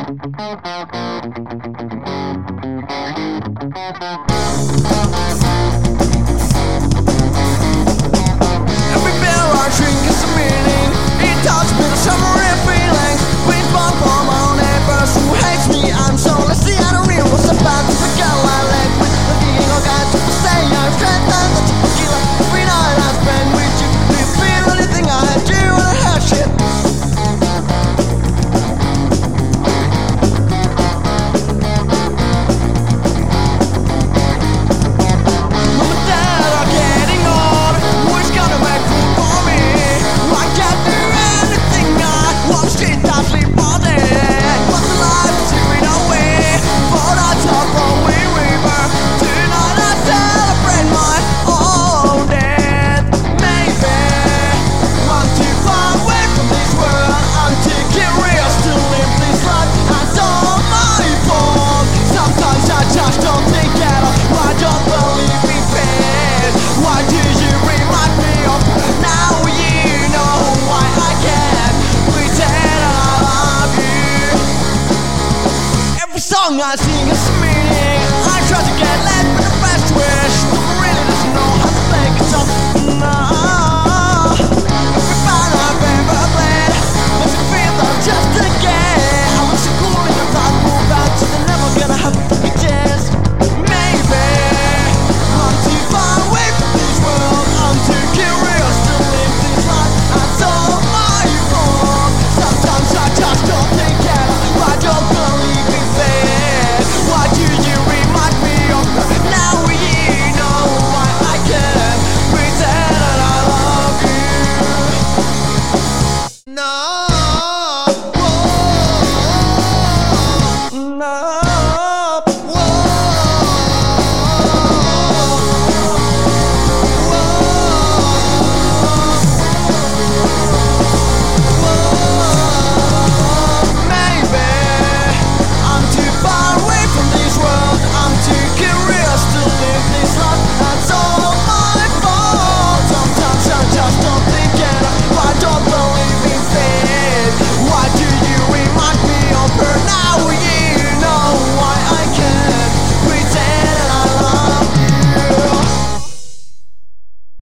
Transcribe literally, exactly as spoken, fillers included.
Every beer I drink is a meaning. It touches me the shimmering feelings. We've born from our neighbors who hates me. I'm so lazy, I don't really what's about to the girl I live with. The beginning of guys who say I'm strength and the tequila. Every night I spend with you. Do you feel anything I do when I hear shit? I see